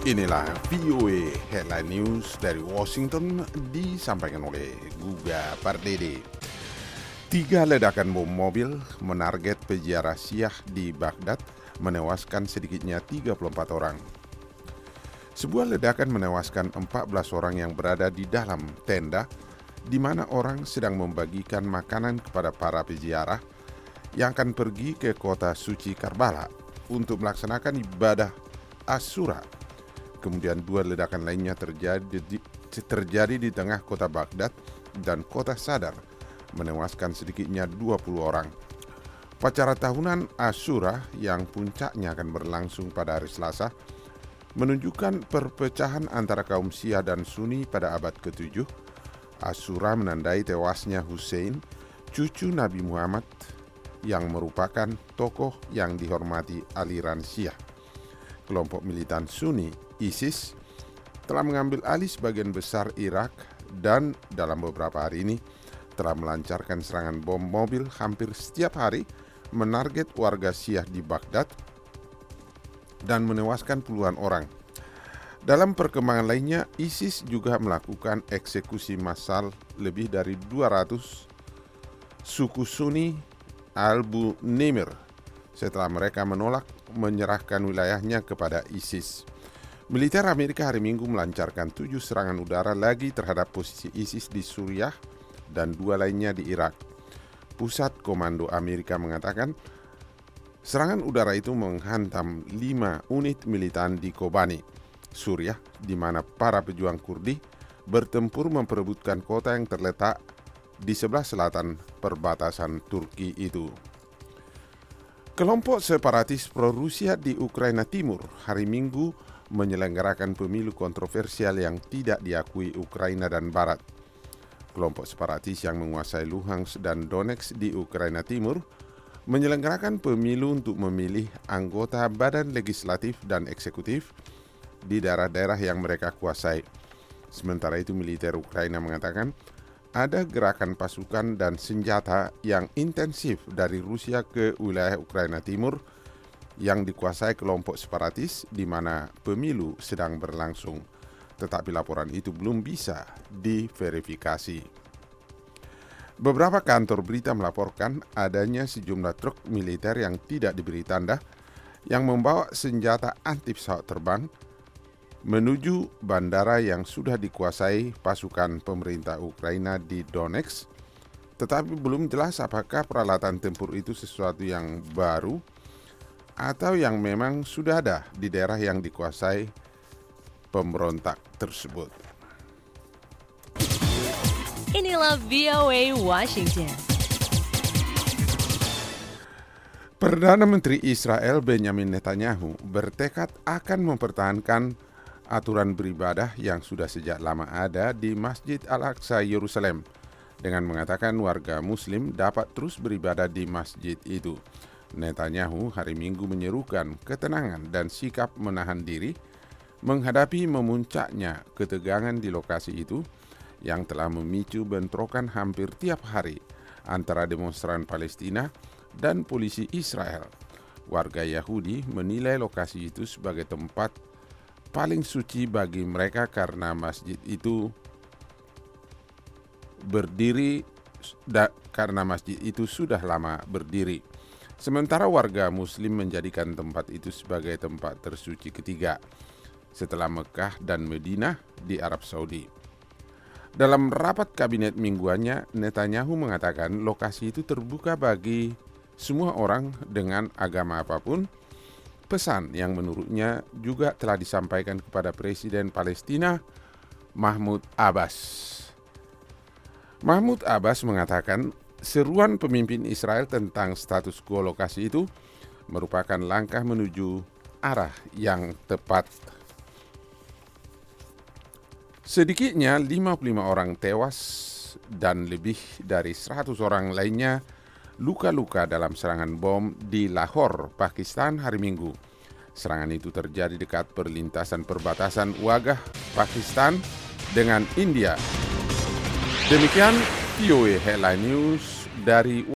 Inilah VOA Headline News dari Washington disampaikan oleh Guga Pardede. 3 ledakan bom mobil menarget peziarah Syiah di Baghdad menewaskan sedikitnya 34 orang. Sebuah ledakan menewaskan 14 orang yang berada di dalam tenda di mana orang sedang membagikan makanan kepada para peziarah yang akan pergi ke kota suci Karbala untuk melaksanakan ibadah Asyura. Kemudian 2 ledakan lainnya terjadi di tengah kota Baghdad dan kota Sadar, menewaskan sedikitnya 20 orang. Upacara tahunan Asyura yang puncaknya akan berlangsung pada hari Selasa menunjukkan perpecahan antara kaum Syiah dan Sunni pada abad ke-7. Asyura menandai tewasnya Hussein, cucu Nabi Muhammad, yang merupakan tokoh yang dihormati aliran Syiah. Kelompok militan Sunni ISIS telah mengambil alih sebagian besar Irak dan dalam beberapa hari ini telah melancarkan serangan bom mobil hampir setiap hari menarget warga Syiah di Baghdad dan menewaskan puluhan orang. Dalam perkembangan lainnya, ISIS juga melakukan eksekusi massal lebih dari 200 suku Sunni Abu Nimr setelah mereka menolak menyerahkan wilayahnya kepada ISIS. Militer Amerika hari Minggu melancarkan 7 serangan udara lagi terhadap posisi ISIS di Suriah dan 2 lainnya di Irak. Pusat Komando Amerika mengatakan serangan udara itu menghantam 5 unit militan di Kobani, Suriah, di mana para pejuang Kurdi bertempur memperebutkan kota yang terletak di sebelah selatan perbatasan Turki itu. Kelompok separatis pro-Rusia di Ukraina Timur hari Minggu menyelenggarakan pemilu kontroversial yang tidak diakui Ukraina dan Barat. Kelompok separatis yang menguasai Luhansk dan Donetsk di Ukraina Timur menyelenggarakan pemilu untuk memilih anggota badan legislatif dan eksekutif di daerah-daerah yang mereka kuasai. Sementara itu militer Ukraina mengatakan ada gerakan pasukan dan senjata yang intensif dari Rusia ke wilayah Ukraina Timur yang dikuasai kelompok separatis di mana pemilu sedang berlangsung. Tetapi laporan itu belum bisa diverifikasi. Beberapa kantor berita melaporkan adanya sejumlah truk militer yang tidak diberi tanda yang membawa senjata anti pesawat terbang menuju bandara yang sudah dikuasai pasukan pemerintah Ukraina di Donetsk, tetapi belum jelas apakah peralatan tempur itu sesuatu yang baru atau yang memang sudah ada di daerah yang dikuasai pemberontak tersebut. Inilah VOA Washington. Perdana Menteri Israel Benjamin Netanyahu bertekad akan mempertahankan aturan beribadah yang sudah sejak lama ada di Masjid Al-Aqsa Yerusalem dengan mengatakan warga Muslim dapat terus beribadah di masjid itu. Netanyahu hari Minggu menyerukan ketenangan dan sikap menahan diri menghadapi memuncaknya ketegangan di lokasi itu yang telah memicu bentrokan hampir tiap hari antara demonstran Palestina dan polisi Israel. Warga Yahudi menilai lokasi itu sebagai tempat paling suci bagi mereka karena masjid itu sudah lama berdiri. Sementara warga Muslim menjadikan tempat itu sebagai tempat tersuci ketiga setelah Mekah dan Madinah di Arab Saudi. Dalam rapat kabinet mingguannya, Netanyahu mengatakan lokasi itu terbuka bagi semua orang dengan agama apapun, pesan yang menurutnya juga telah disampaikan kepada Presiden Palestina Mahmud Abbas. Mahmud Abbas mengatakan seruan pemimpin Israel tentang status quo lokasi itu merupakan langkah menuju arah yang tepat. Sedikitnya 55 orang tewas dan lebih dari 100 orang lainnya luka-luka dalam serangan bom di Lahore, Pakistan hari Minggu. Serangan itu terjadi dekat perlintasan perbatasan Wagah, Pakistan dengan India. Demikian VOA Headline News dari